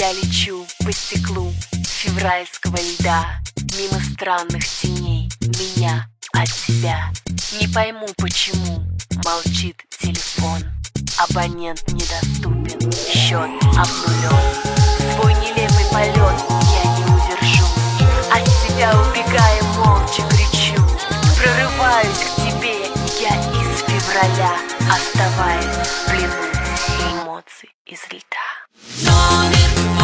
Я лечу по стеклу февральского льда, мимо странных теней, меня от тебя. Не пойму, почему молчит телефон. Абонент недоступен, счет обнулен. Свой нелепый полет я не удержу. От тебя убегая молча кричу. Прорываюсь к тебе я из февраля, оставаясь в плену эмоций из льда. Номер